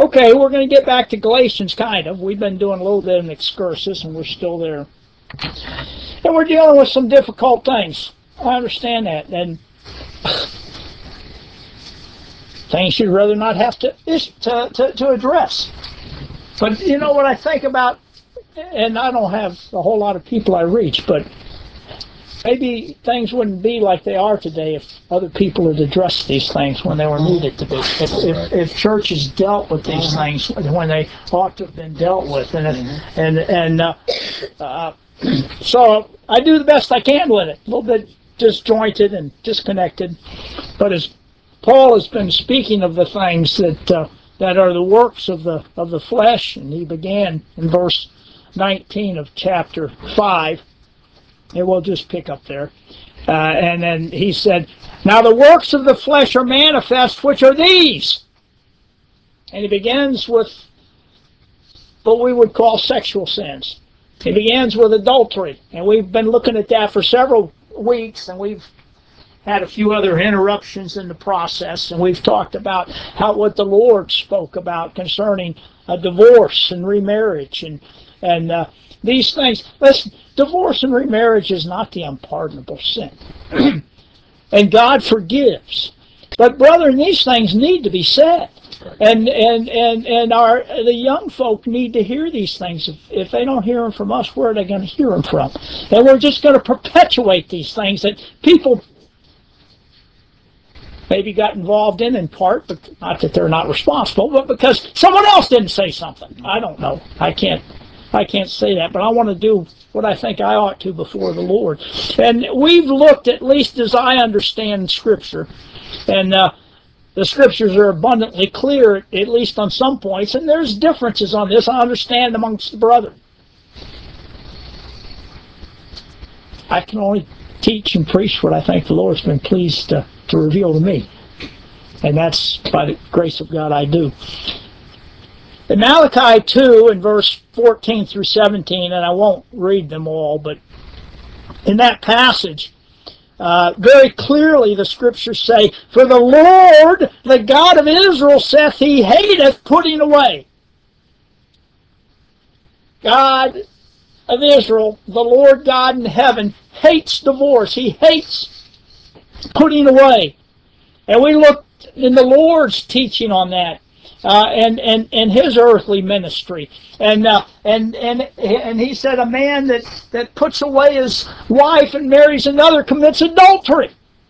Okay, we're going to get back to Galatians, kind of. We've been doing a little bit of an excursus, and we're still there. And we're dealing with some difficult things. I understand that. And things you'd rather not have to address. But you know what I think about, and I don't have a whole lot of people I reach, but maybe things wouldn't be like they are today if other people had addressed these things when they were needed to be. If churches dealt with these things when they ought to have been dealt with, so I do the best I can with it. A little bit disjointed and disconnected, but as Paul has been speaking of the things that are the works of the flesh, and he began in verse 19 of chapter 5. And we'll just pick up there. And then he said, now the works of the flesh are manifest, which are these. And he begins with what we would call sexual sins. He begins with adultery. And we've been looking at that for several weeks, and we've had a few other interruptions in the process, and we've talked about what the Lord spoke about concerning divorce and remarriage and these things. Listen, divorce and remarriage is not the unpardonable sin. And God forgives. But brethren, these things need to be said. And the young folk need to hear these things. If they don't hear them from us, where are they going to hear them from? And we're just going to perpetuate these things that people maybe got involved in part, but not that they're not responsible, but because someone else didn't say something. I don't know. I can't say that, but I want to do what I think I ought to before the Lord. And we've looked, at least as I understand Scripture, and the Scriptures are abundantly clear, at least on some points, and there's differences on this, I understand, amongst the brethren. I can only teach and preach what I think the Lord's been pleased to reveal to me. And that's by the grace of God I do. In Malachi 2, in verse 14 through 17, and I won't read them all, but in that passage, very clearly the Scriptures say, for the Lord, the God of Israel, saith he hateth putting away. God of Israel, the Lord God in heaven, hates divorce. He hates putting away. And we looked in the Lord's teaching on that, and his earthly ministry. And he said a man that puts away his wife and marries another commits adultery.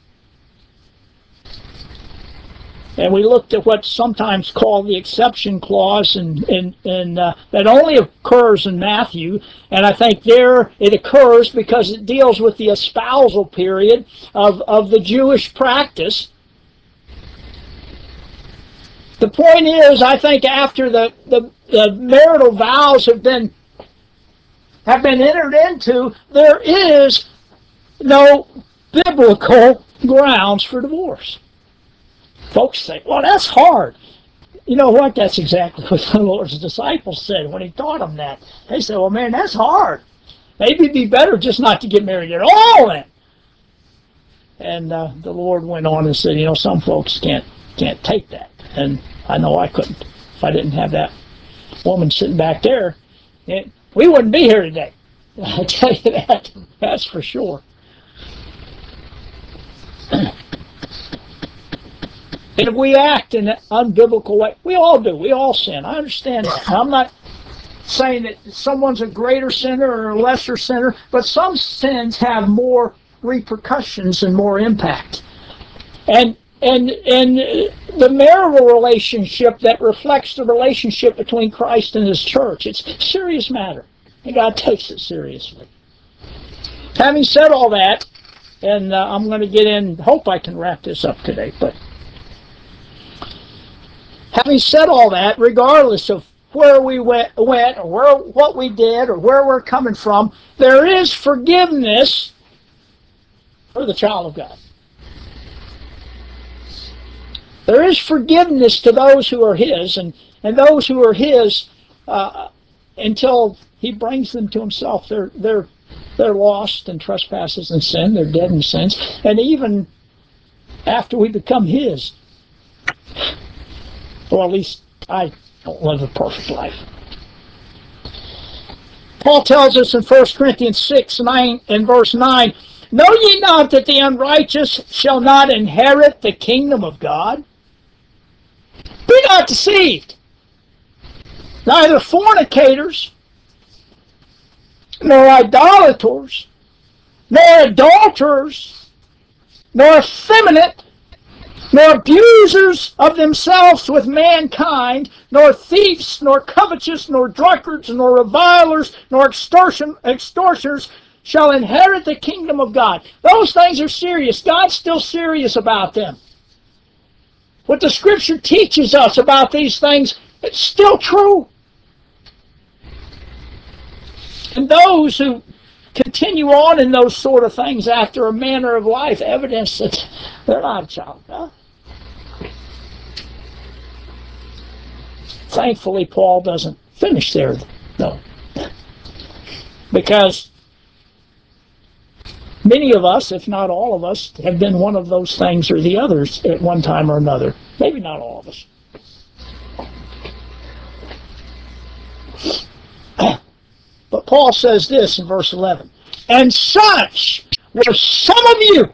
And we looked at what's sometimes called the exception clause, and that only occurs in Matthew. And I think there it occurs because it deals with the espousal period of the Jewish practice. The point is, I think after the marital vows have been entered into, there is no biblical grounds for divorce. Folks say, well, that's hard. You know what? That's exactly what the Lord's disciples said when he taught them that. They said, well, man, that's hard. Maybe it'd be better just not to get married at all then. And the Lord went on and said, you know, some folks can't take that. And I know I couldn't. If I didn't have that woman sitting back there, we wouldn't be here today. I tell you that. That's for sure. And if we act in an unbiblical way, we all do. We all sin. I understand that. I'm not saying that someone's a greater sinner or a lesser sinner, but some sins have more repercussions and more impact. And the marital relationship that reflects the relationship between Christ and His church, it's a serious matter. And God takes it seriously. Having said all that, and I'm going to get in, hope I can wrap this up today, but having said all that, regardless of where we went or what we did or where we're coming from, there is forgiveness for the child of God. There is forgiveness to those who are His, and those who are His until He brings them to Himself. They're lost in trespasses and sin. They're dead in sins. And even after we become His, or at least I don't live a perfect life. Paul tells us in 1 Corinthians 6, 9, and verse 9, know ye not that the unrighteous shall not inherit the kingdom of God? Be not deceived. Neither fornicators, nor idolaters, nor adulterers, nor effeminate, nor abusers of themselves with mankind, nor thieves, nor covetous, nor drunkards, nor revilers, nor extortioners shall inherit the kingdom of God. Those things are serious. God's still serious about them. What the Scripture teaches us about these things, it's still true. And those who continue on in those sort of things after a manner of life, evidence that they're not a child of God. Thankfully, Paul doesn't finish there, though. Because many of us, if not all of us, have been one of those things or the others at one time or another. Maybe not all of us. But Paul says this in verse 11, and such were some of you,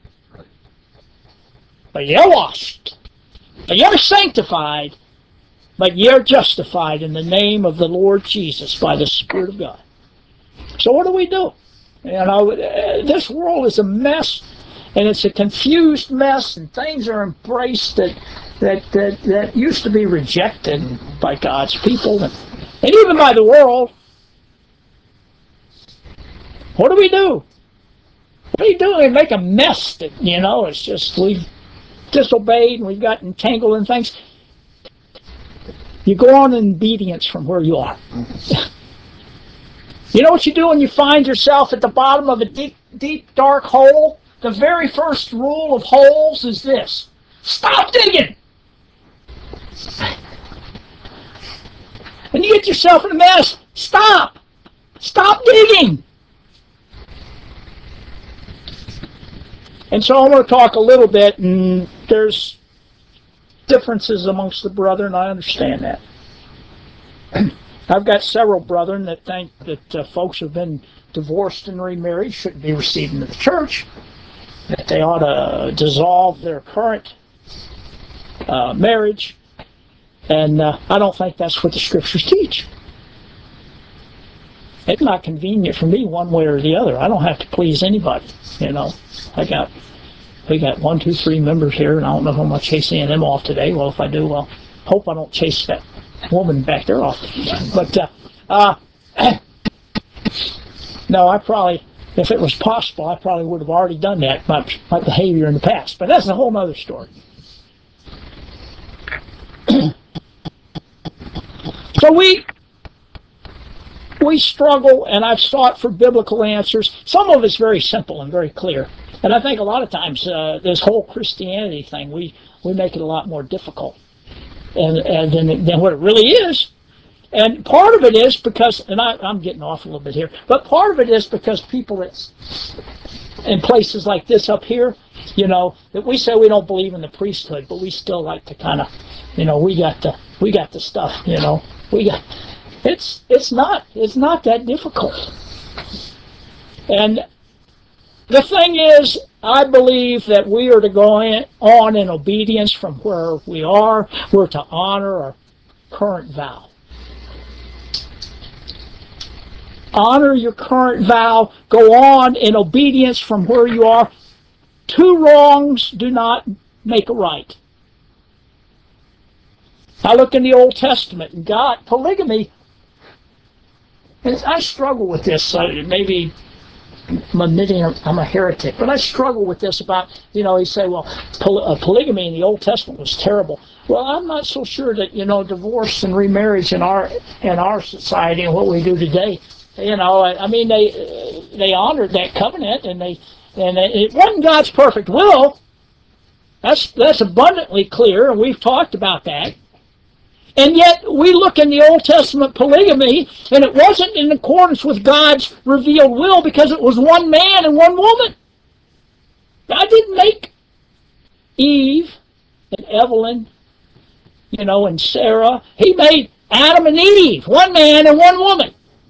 but you're washed, but you're sanctified, but you're justified in the name of the Lord Jesus by the Spirit of God. So what do we do? You know, this world is a mess, and it's a confused mess, and things are embraced that used to be rejected by God's people and even by the world. What do we do? What do you do? We make a mess that, you know, it's just we've disobeyed and we've got entangled in things. You go on in obedience from where you are. You know what you do when you find yourself at the bottom of a deep, deep, dark hole? The very first rule of holes is this: stop digging! When you get yourself in a mess, stop! Stop digging! And so I want to talk a little bit, and there's differences amongst the brethren. I understand that. I've got several brethren that think that folks who have been divorced and remarried shouldn't be received into the church, that they ought to dissolve their current marriage, and I don't think that's what the Scriptures teach. It's not convenient for me one way or the other. I don't have to please anybody, you know. We got 1, 2, 3 members here, and I don't know if I'm going to chase any of them off today. Well, if I do, well, hope I don't chase that woman back there off. But, no, I probably, if it was possible, I probably would have already done that, my behavior in the past. But that's a whole other story. So we struggle, and I've sought for biblical answers. Some of it's very simple and very clear. And I think a lot of times this whole Christianity thing, we make it a lot more difficult than what it really is. And part of it is because, and I'm getting off a little bit here, but part of it is because people that's in places like this up here, you know, that we say we don't believe in the priesthood, but we still like to kind of, you know, we got the stuff, you know, it's not that difficult. And the thing is, I believe that we are to go on in obedience from where we are. We're to honor our current vow. Honor your current vow. Go on in obedience from where you are. 2 wrongs do not make a right. I look in the Old Testament, and God, polygamy, and I struggle with this, maybe I'm admitting I'm a heretic, but I struggle with this about, you know, you say, well, polygamy in the Old Testament was terrible. Well, I'm not so sure that, you know, divorce and remarriage in our society and what we do today, you know, I mean, they honored that covenant, and it wasn't God's perfect will. That's abundantly clear, and we've talked about that. And yet, we look in the Old Testament polygamy, and it wasn't in accordance with God's revealed will because it was one man and one woman. God didn't make Eve and Evelyn, and Sarah. He made Adam and Eve, one man and one woman.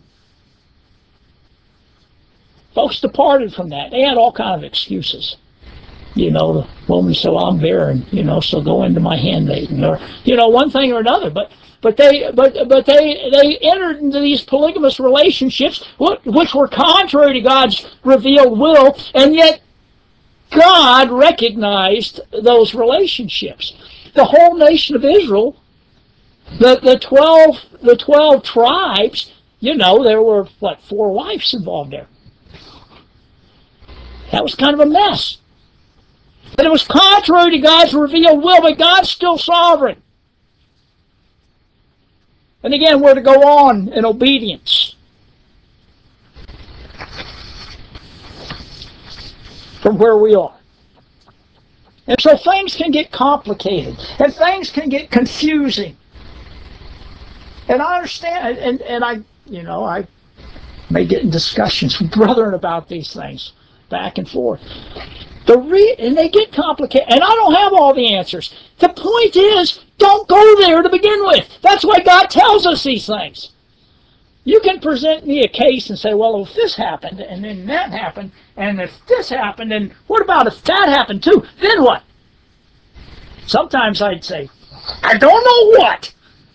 Folks departed from that. They had all kinds of excuses. The woman said, well, I'm barren, so go into my handmaiden, or, one thing or another. But they entered into these polygamous relationships, which were contrary to God's revealed will, and yet God recognized those relationships. The whole nation of Israel, the 12 tribes, there were, 4 wives involved there. That was kind of a mess. But it was contrary to God's revealed will, but God's still sovereign. And again, we're to go on in obedience from where we are. And so things can get complicated, and things can get confusing. And I understand, and I may get in discussions with brethren about these things, back and forth. And they get complicated, and I don't have all the answers. The point is, don't go there to begin with. That's why God tells us these things. You can present me a case and say, well, if this happened, and then that happened, and if this happened, and what about if that happened too? Then what? Sometimes I'd say, I don't know what.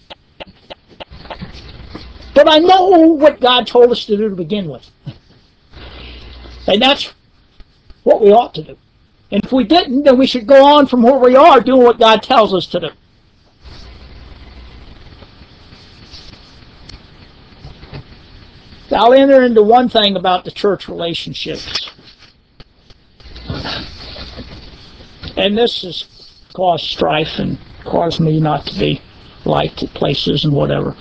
But I know what God told us to do to begin with. And that's what we ought to do. And if we didn't, then we should go on from where we are doing what God tells us to do. I'll enter into one thing about the church relationships. And this has caused strife and caused me not to be liked at places and whatever.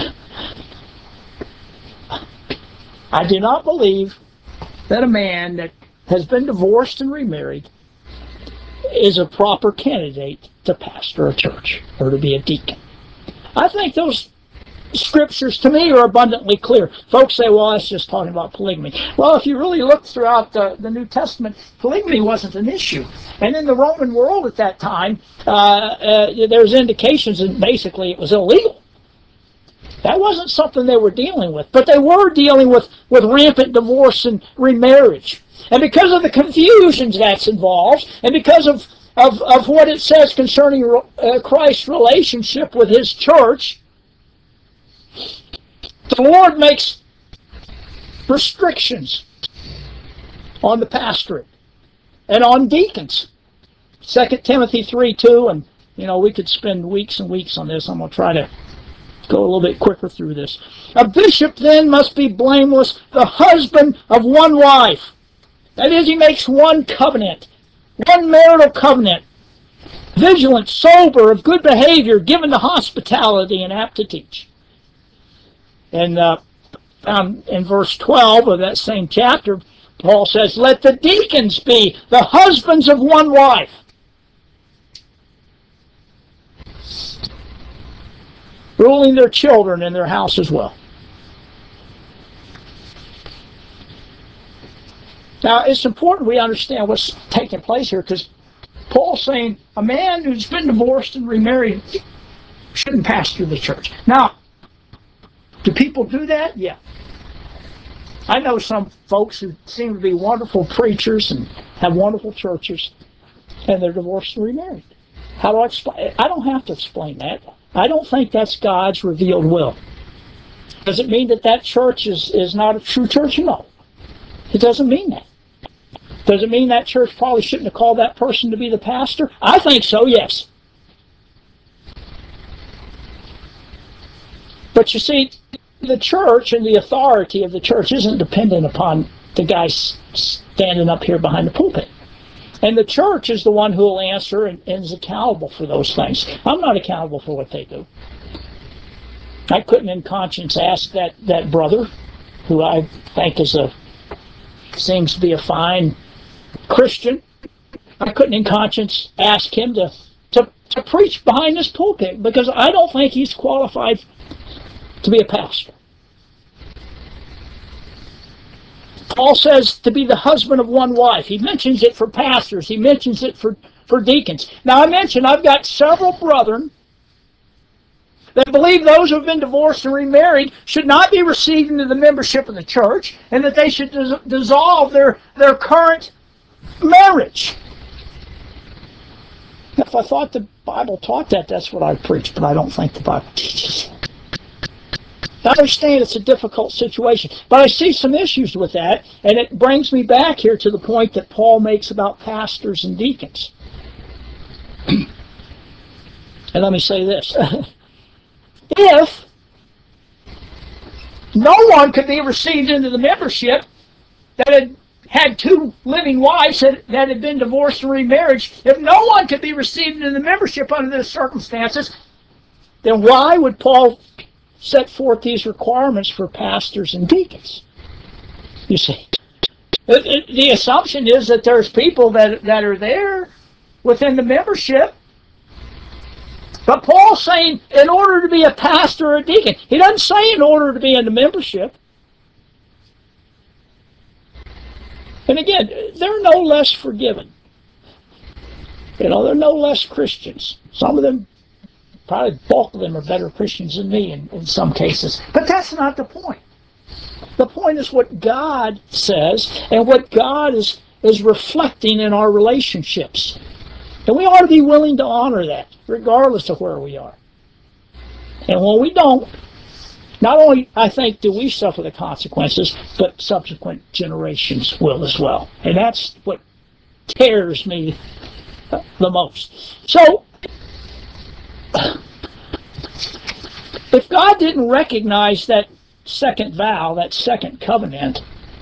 I do not believe that a man that has been divorced and remarried is a proper candidate to pastor a church or to be a deacon. I think those scriptures to me are abundantly clear. Folks say, well, that's just talking about polygamy. Well, if you really look throughout the New Testament, polygamy wasn't an issue. And in the Roman world at that time, there's indications that basically it was illegal. That wasn't something they were dealing with. But they were dealing with rampant divorce and remarriage. And because of the confusions that's involved, and because of what it says concerning Christ's relationship with his church, the Lord makes restrictions on the pastorate and on deacons. 2 Timothy 3:2, and we could spend weeks and weeks on this. I'm going to try to go a little bit quicker through this. A bishop then must be blameless, the husband of one wife. That is, he makes one covenant, one marital covenant. Vigilant, sober, of good behavior, given to hospitality, and apt to teach. And in verse 12 of that same chapter, Paul says, let the deacons be the husbands of one wife. Ruling their children in their house as well. Now, it's important we understand what's taking place here, because Paul's saying a man who's been divorced and remarried shouldn't pastor the church. Now, do people do that? Yeah. I know some folks who seem to be wonderful preachers and have wonderful churches, and they're divorced and remarried. How do I explain? I don't have to explain that. I don't think that's God's revealed will. Does it mean that church is not a true church? No. It doesn't mean that. Does it mean that church probably shouldn't have called that person to be the pastor? I think so, yes. But you see, the church and the authority of the church isn't dependent upon the guy standing up here behind the pulpit. And the church is the one who will answer and is accountable for those things. I'm not accountable for what they do. I couldn't in conscience ask that brother, who I think seems to be a fine Christian, I couldn't in conscience ask him to preach behind this pulpit, because I don't think he's qualified to be a pastor. Paul says to be the husband of one wife. He mentions it for pastors. He mentions it for deacons. Now, I mentioned I've got several brethren They believe those who have been divorced and remarried should not be received into the membership of the church, and that they should dissolve their current marriage. If I thought the Bible taught that, that's what I'd preach, but I don't think the Bible teaches that. I understand it's a difficult situation, but I see some issues with that, and it brings me back here to the point that Paul makes about pastors and deacons. And let me say this. If no one could be received into the membership that had two living wives that had been divorced and remarried, if no one could be received into the membership under those circumstances, then why would Paul set forth these requirements for pastors and deacons? You see, the assumption is that there's people that are there within the membership. But Paul's saying in order to be a pastor or a deacon. He doesn't say in order to be in the membership. And again, they're no less forgiven. They're no less Christians. Some of them, probably bulk of them, are better Christians than me in some cases. But that's not the point. The point is what God says and what God is reflecting in our relationships. And we ought to be willing to honor that, regardless of where we are. And when we don't, not only, I think, do we suffer the consequences, but subsequent generations will as well. And that's what tears me the most. So, if God didn't recognize that second vow, that second covenant,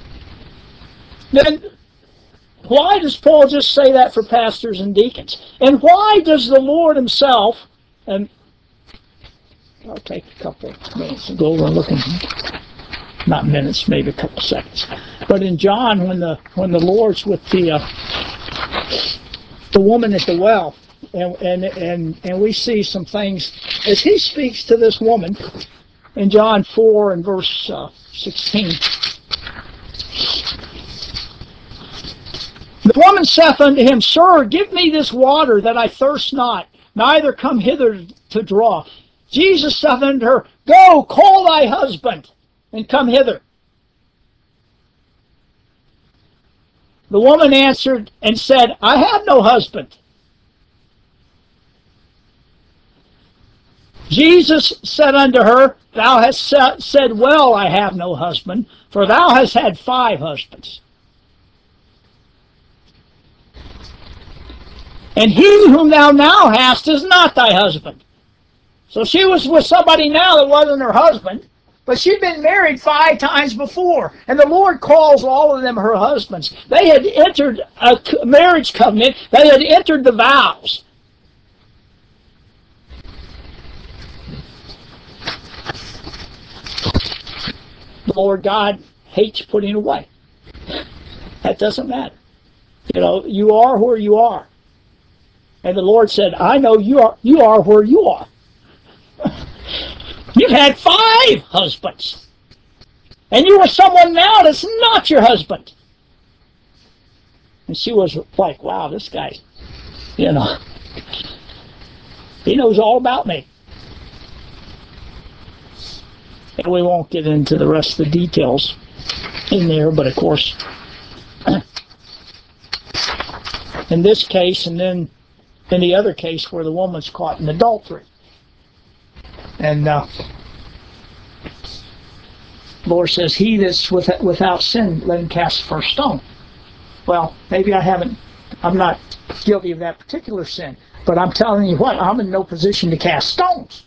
then why does Paul just say that for pastors and deacons? And why does the Lord himself, and I'll take a couple of minutes to go over and look in, not minutes, maybe a couple of seconds. But in John, when the Lord's with the woman at the well, and we see some things as he speaks to this woman in John 4 and verse 16. The woman saith unto him, Sir, give me this water that I thirst not, neither come hither to draw. Jesus saith unto her, Go, call thy husband, and come hither. The woman answered and said, I have no husband. Jesus said unto her, Thou hast said well, I have no husband, for thou hast had 5 husbands. And he whom thou now hast is not thy husband. So she was with somebody now that wasn't her husband, but she'd been married 5 times before. And the Lord calls all of them her husbands. They had entered a marriage covenant. They had entered the vows. The Lord God hates putting away. That doesn't matter. You are where you are. And the Lord said, I know you are where you are. You've had 5 husbands. And you are someone now that's not your husband. And she was like, wow, this guy, he knows all about me. And we won't get into the rest of the details in there, but of course, in this case, and then in the other case where the woman's caught in adultery. And the Lord says, he that's without sin, let him cast the first stone. Well, maybe I'm not guilty of that particular sin, but I'm telling you what, I'm in no position to cast stones.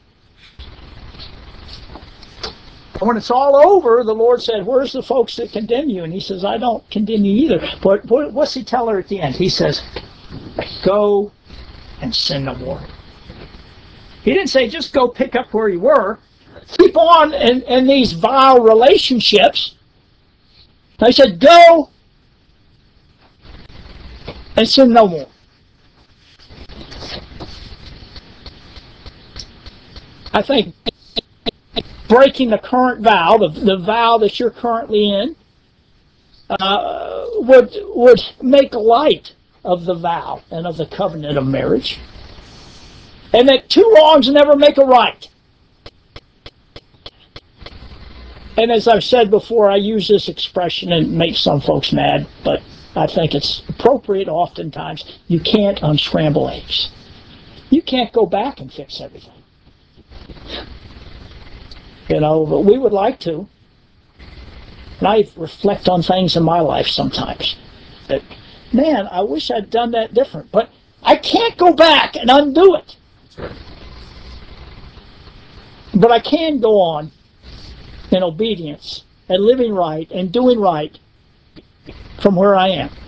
And when it's all over, the Lord said, where's the folks that condemn you? And he says, I don't condemn you either. But what's he tell her at the end? He says, go and sin no more. He didn't say just go pick up where you were. Keep on in these vile relationships. He said go and sin no more. I think breaking the current vow, the vow that you're currently in, would make light of the vow and of the covenant of marriage. And that 2 wrongs never make a right. And as I've said before, I use this expression and it makes some folks mad, but I think it's appropriate oftentimes. You can't unscramble eggs. You can't go back and fix everything. But we would like to. And I reflect on things in my life sometimes. That, man, I wish I'd done that different. But I can't go back and undo it. But I can go on in obedience and living right and doing right from where I am.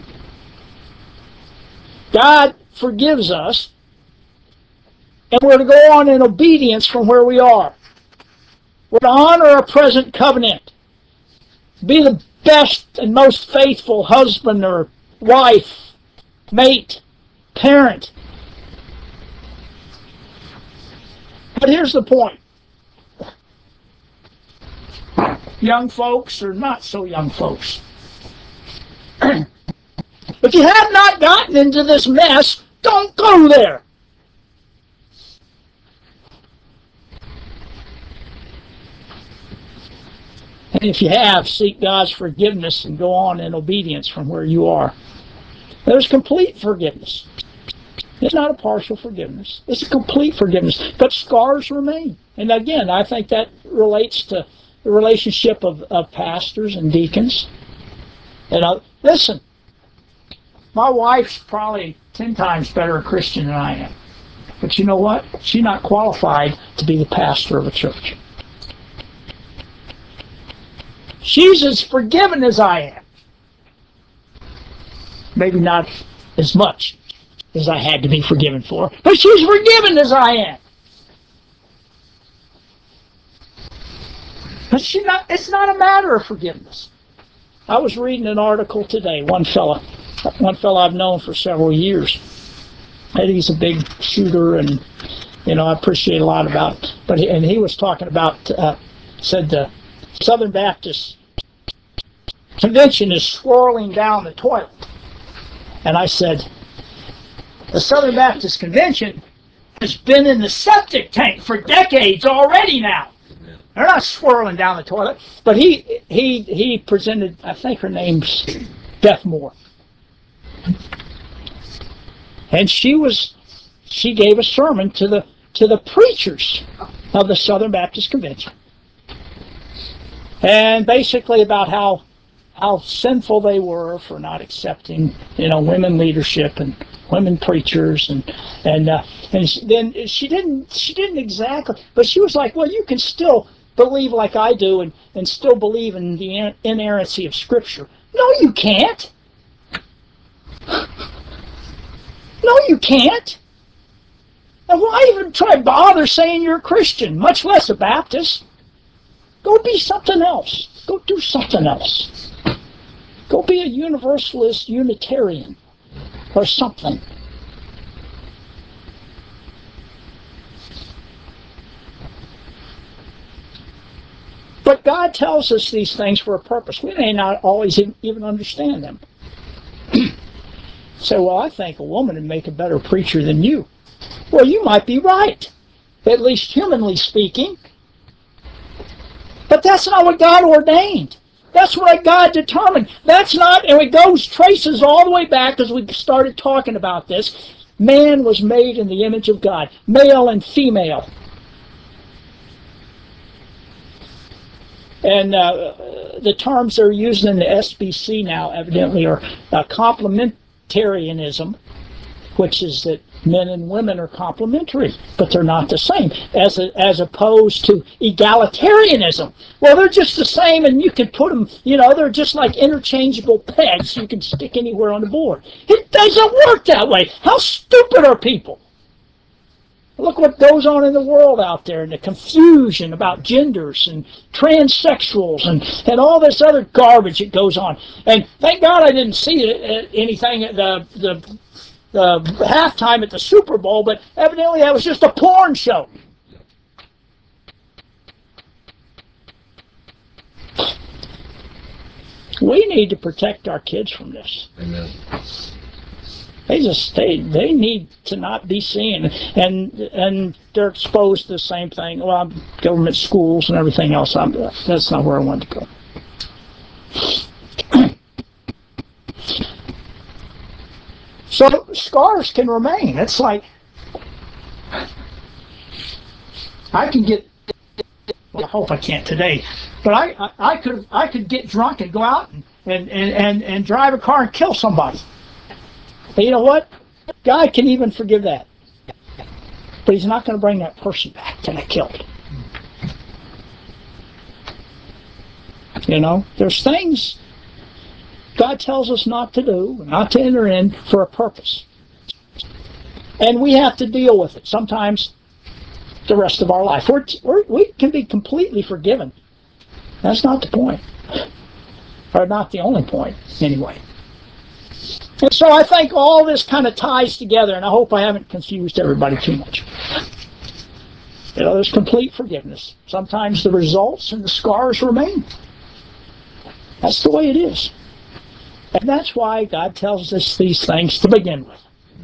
God forgives us, and we're to go on in obedience from where we are. We're to honor our present covenant. Be the best and most faithful husband or wife, mate, parent. But here's the point. Young folks or not so young folks. If you have not gotten into this mess, don't go there. And if you have, seek God's forgiveness and go on in obedience from where you are. There's complete forgiveness. It's not a partial forgiveness. It's a complete forgiveness. But scars remain. And again, I think that relates to the relationship of pastors and deacons. And listen, my wife's probably 10 times better a Christian than I am. But you know what? She's not qualified to be the pastor of a church. She's as forgiven as I am. Maybe not as much as I had to be forgiven for, but she's forgiven as I am. But it's not a matter of forgiveness. I was reading an article today, one fella I've known for several years. And he's a big shooter, and I appreciate a lot about it. But he was talking about, said the Southern Baptist Convention is swirling down the toilet. And I said, the Southern Baptist Convention has been in the septic tank for decades already now. They're not swirling down the toilet. But he presented, I think her name's Beth Moore. And she gave a sermon to the preachers of the Southern Baptist Convention. And basically about how sinful they were for not accepting, women leadership and women preachers, and then she didn't exactly, but she was like, well, you can still believe like I do and still believe in the inerrancy of Scripture. No, you can't. No, you can't. And why even bother saying you're a Christian, much less a Baptist? Go be something else. Go do something else. Go be a Universalist Unitarian or something. But God tells us these things for a purpose. We may not always even understand them. Say, well, I think a woman would make a better preacher than you. Well, you might be right, at least humanly speaking. But that's not what God ordained. That's what God determined. That's not, and it traces all the way back as we started talking about this. Man was made in the image of God, male and female. And the terms they're using in the SBC now evidently are complementarianism, which is that men and women are complementary, but they're not the same, as opposed to egalitarianism. Well, they're just the same, and you can put them, they're just like interchangeable pegs you can stick anywhere on the board. It doesn't work that way. How stupid are people? Look what goes on in the world out there, and the confusion about genders and transsexuals and all this other garbage that goes on. And thank God I didn't see anything at the halftime at the Super Bowl, but evidently that was just a porn show. We need to protect our kids from this. Amen. They need to not be seen, and they're exposed to the same thing. Well, government schools and everything else. That's not where I wanted to go. So scars can remain. It's like I can get. Well, I hope I can't today, but I could get drunk and go out and drive a car and kill somebody. And you know what? God can even forgive that, but He's not going to bring that person back that I killed. You know, there's things God tells us not to do, not to enter in for a purpose, and we have to deal with it. Sometimes the rest of our life. We can be completely forgiven. That's not the point. Or not the only point, anyway. And so I think all this kind of ties together, and I hope I haven't confused everybody too much. You know, there's complete forgiveness. Sometimes the results and the scars remain. That's the way it is. And that's why God tells us these things to begin with.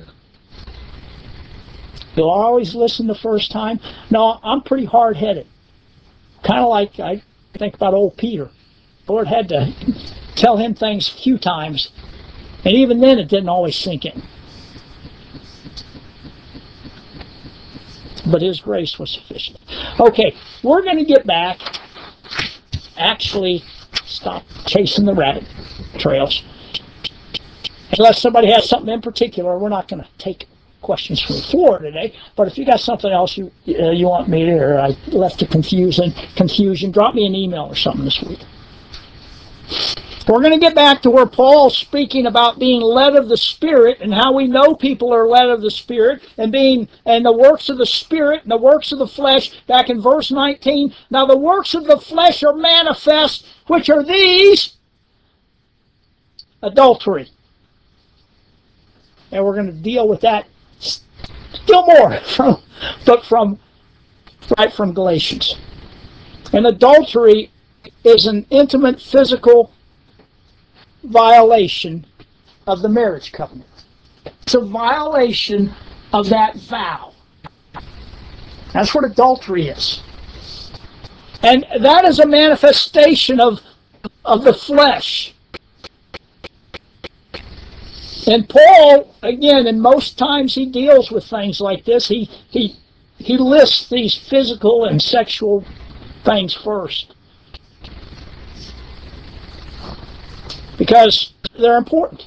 You'll always listen the first time. No, I'm pretty hard-headed. Kind of like I think about old Peter. The Lord had to tell him things a few times, and even then it didn't always sink in. But His grace was sufficient. Okay, we're going to get back. Actually, stop chasing the rabbit trails. Unless somebody has something in particular, we're not going to take questions from the floor today, but if you got something else you want me to, or I left a confusion, drop me an email or something this week. We're going to get back to where Paul's speaking about being led of the Spirit and how we know people are led of the Spirit and the works of the Spirit and the works of the flesh. Back in verse 19, now the works of the flesh are manifest, which are these: adultery. And we're going to deal with that still more right from Galatians. And adultery is an intimate physical violation of the marriage covenant. It's a violation of that vow. That's what adultery is. And that is a manifestation of the flesh. And Paul, again, and most times he deals with things like this. He lists these physical and sexual things first, because they're important.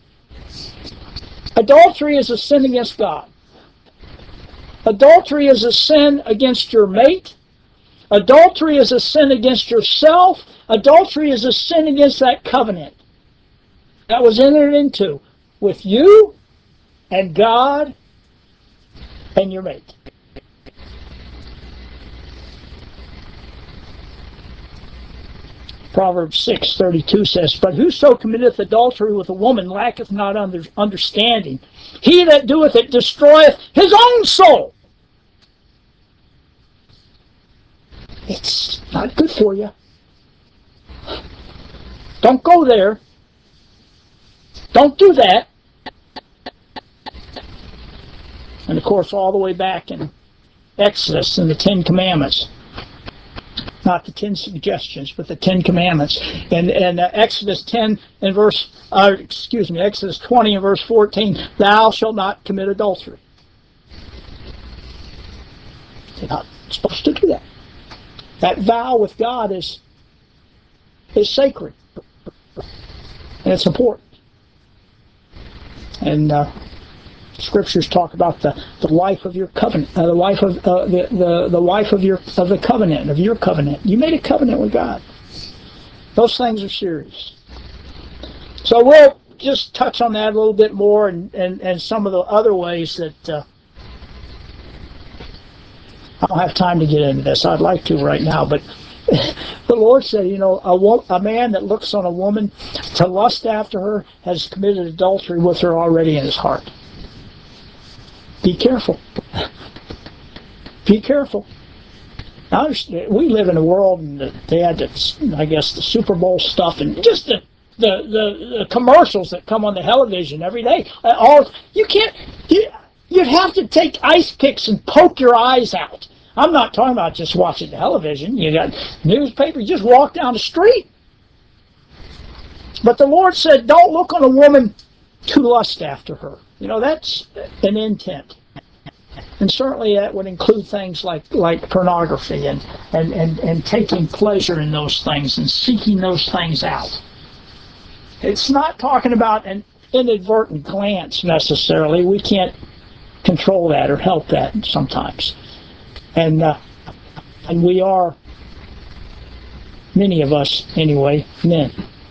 Adultery is a sin against God. Adultery is a sin against your mate. Adultery is a sin against yourself. Adultery is a sin against that covenant that was entered into with you and God and your mate. Proverbs 6:32 says, but whoso committeth adultery with a woman lacketh not understanding. He that doeth it destroyeth his own soul. It's not good for you. Don't go there. Don't do that. And of course, all the way back in Exodus and the Ten Commandments. Not the 10 suggestions, but the 10 Commandments. And Exodus 10 and Exodus 20 and verse 14, thou shalt not commit adultery. You're not supposed to do that. That vow with God is sacred. And it's important. And Scriptures talk about the wife of your covenant, the wife of the wife of the covenant of your covenant. You made a covenant with God. Those things are serious. So we'll just touch on that a little bit more, and some of the other ways that I don't have time to get into this. I'd like to right now, but the Lord said, you know, a man that looks on a woman to lust after her has committed adultery with her already in his heart. Be careful. Be careful. Now, we live in a world, and they had, the Super Bowl stuff, and just the commercials that come on the television every day. You'd have to take ice picks and poke your eyes out. I'm not talking about just watching television. You got newspaper, you just walk down the street. But the Lord said, don't look on a woman to lust after her. That's an intent. And certainly that would include things like pornography and taking pleasure in those things and seeking those things out. It's not talking about an inadvertent glance necessarily. We can't control that or help that sometimes. And we are, many of us anyway, men.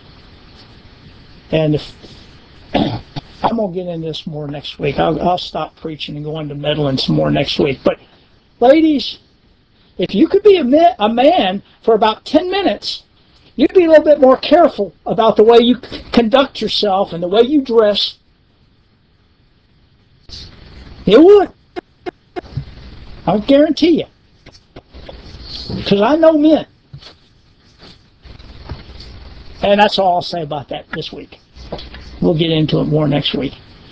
And if I'm going to get into this more next week. I'll stop preaching and go into meddling some more next week. But ladies, if you could be a man for about 10 minutes, you'd be a little bit more careful about the way you conduct yourself and the way you dress. It would. I'll guarantee you. Because I know men. And that's all I'll say about that this week. We'll get into it more next week.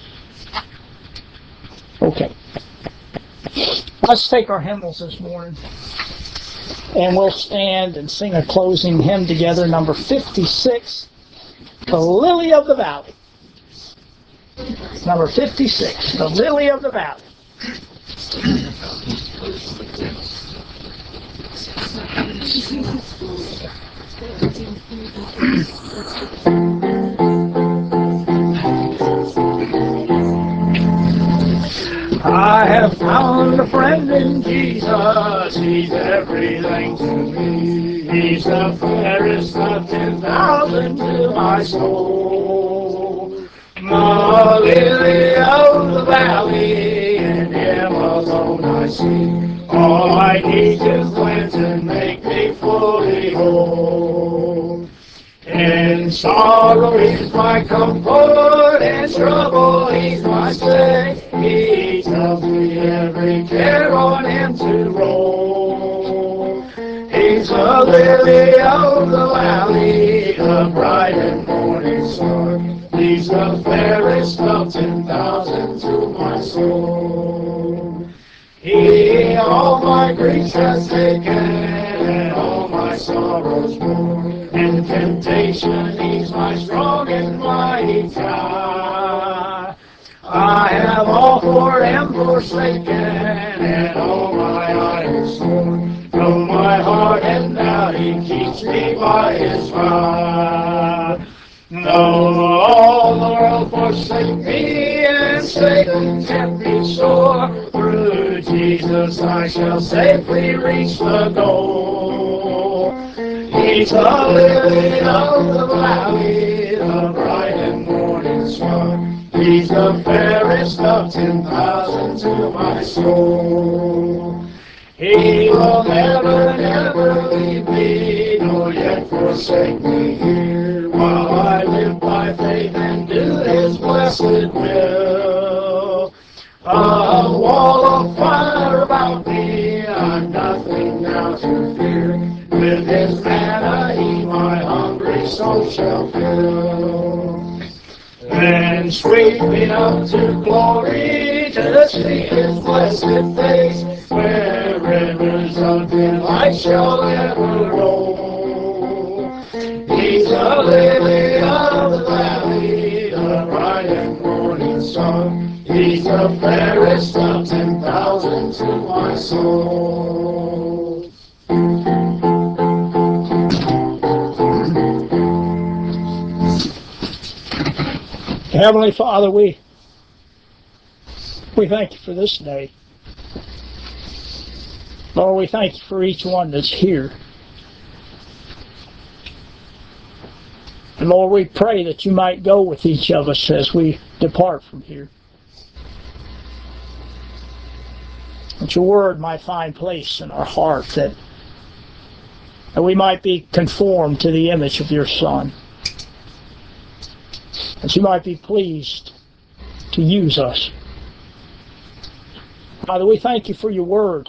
Okay. Let's take our hymnals this morning. And we'll stand and sing a closing hymn together, number 56, The Lily of the Valley. Number 56, The Lily of the Valley. I have found a friend in Jesus, he's everything to me. He's the fairest of 10,000 to my soul. The lily of the valley, in him alone I see. All I need to cleanse and make me fully whole. In sorrow he's my comfort, in trouble he's my stay. He tells me every care on him to roll. He's the lily of the valley, the bright and morning star. He's the fairest of 10,000 to my soul. He all my griefs has taken, and all my sorrows borne. In temptation he's my strong and mighty tower. I have all for him forsaken, and all my idols torn. From my heart and now he keeps me by his fire. Though all the world forsake me, and Satan tempt me sore, through Jesus I shall safely reach the goal. He's the lily of the valley, the bright and morning star. He's the fairest of 10,000 to my soul. He will never, never leave me, nor yet forsake me here, while I live by faith and do his blessed will. A wall of fire about me, I've nothing now to fear. With his manna he my hungry soul shall fill. Then sweeping up to glory to see his blessed face, where rivers of delight shall ever roll. He's the lily of the valley, the bright and morning star. He's the fairest of 10,000 to my soul. Heavenly Father, we thank you for this day. Lord, we thank you for each one that's here. And Lord, we pray that you might go with each of us as we depart from here. That your word might find place in our heart, that we might be conformed to the image of your Son. That you might be pleased to use us. Father, we thank you for your word.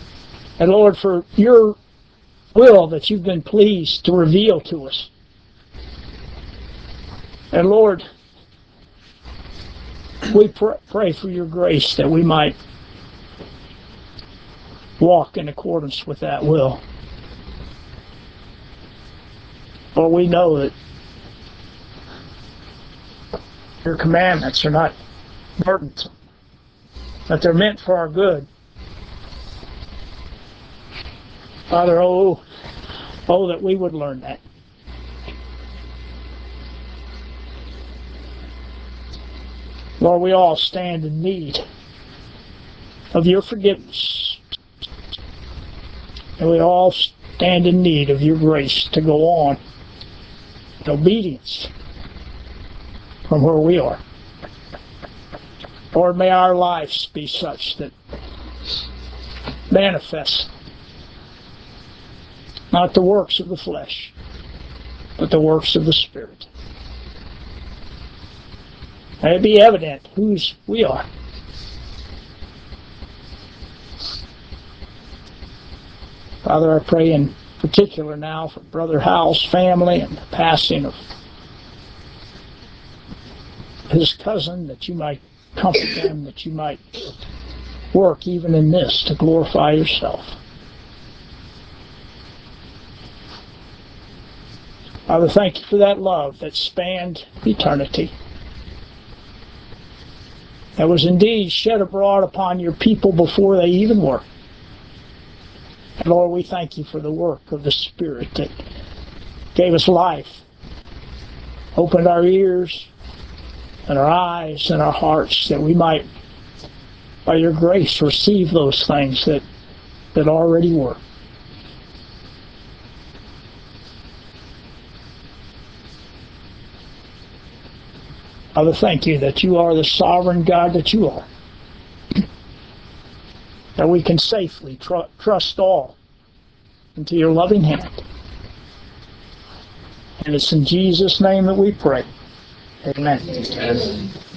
And Lord, for your will that you've been pleased to reveal to us. And Lord, we pray for your grace that we might walk in accordance with that will. For we know that your commandments are not burdensome, that they're meant for our good. Father, oh, that we would learn that. Lord, we all stand in need of your forgiveness. And we all stand in need of your grace to go on in obedience from where we are. Lord, may our lives be such that manifest not the works of the flesh, but the works of the Spirit. May it be evident whose we are. Father, I pray in particular now for Brother Howell's family and the passing of his cousin, that you might comfort them, that you might work even in this to glorify yourself. Father, thank you for that love that spanned eternity, that was indeed shed abroad upon your people before they even were. And Lord, we thank you for the work of the Spirit that gave us life, opened our ears and our eyes and our hearts, that we might, by your grace, receive those things that already were. Father, thank you that you are the sovereign God that you are, that we can safely trust all into your loving hand. And it's in Jesus' name that we pray. Amen.